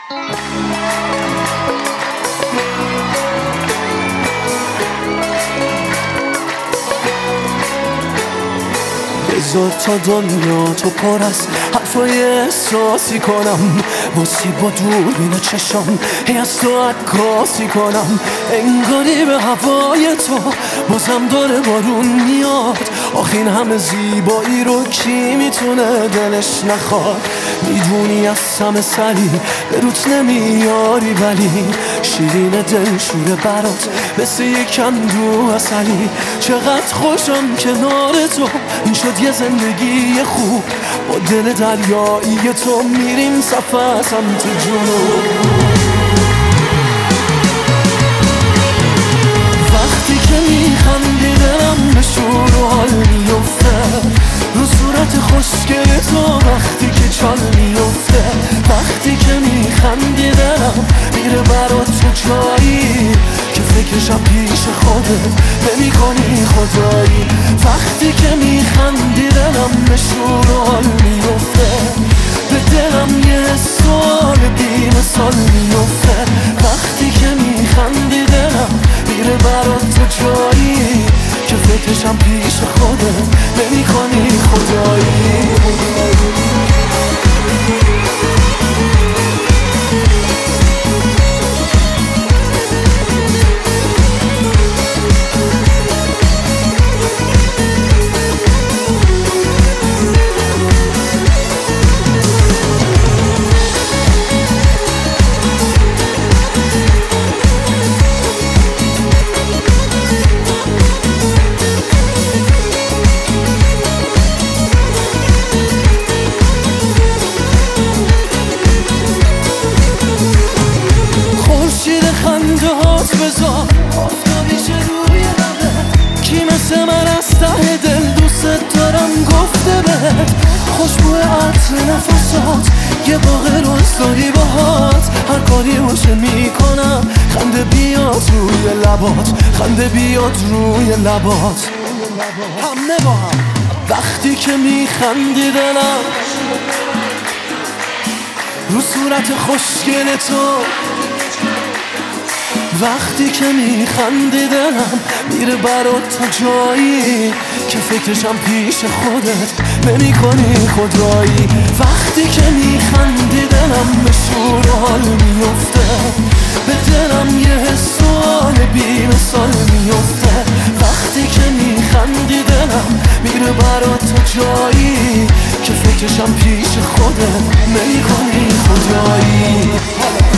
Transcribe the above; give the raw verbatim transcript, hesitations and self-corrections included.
بذار تا دنیا تو پر از حرفای احساسی کنم، باسی با دوربین چشم هی از تو عکاسی کنم، انگاری به هوای تو بازم داره بارون میاد. آخ این همه زیبایی رو کی میتونه دلش نخواد؟ میدونی از همه سری به روت نمیاری، ولی شیرین دل شوره برات مثل یک اندو عسلی. چقدر خوشم کنار تو، این شد یه زندگی خوب. با دل دریایی تو میریم سفر سمت جنوب. وقتی که میخندی دلم به شور و حال میفته، رو صورت خوشگل تو وقتی که چال میفته. وقتی که میخندی دلم میره برات تو جایی که فکرشم پیش خودت نمی کنی خدایی. وقتی که میخندی دلم به شور و حال میفته، به دلم یه سال بی مثال میفته. وقتی که میخندی دلم میره برات تو جایی که فکرشم پیش خودت نمی کنی خدایی. خنده هات بذار آفتابیش روی لبت، کی مثل من از ته دل دوست دارم گفته بهت. خوشبو عطر نفسات یه باغ رستایی باهات، هر کاری باشه میکنم خنده بیاد روی لبات، خنده بیاد روی لبات. همه با هم وقتی که میخندی دلم رو صورت خوشگل تو، وقتی که میخندی دلم میره برات تو جایی که فکرشم پیش خودت نمی کنی خدایی. وقتی که میخندی دلم به شور و حال میفته، به دلم یه حسال بی مثال میفته. وقتی که میخندی دلم میره برات تو جایی که فکرشم پیش خودت نمی کنی خدایی.